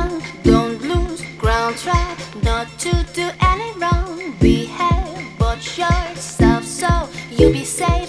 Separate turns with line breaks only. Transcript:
young, don't lose ground, try not to do any wrong. Behave, but yourself so you'll be safe.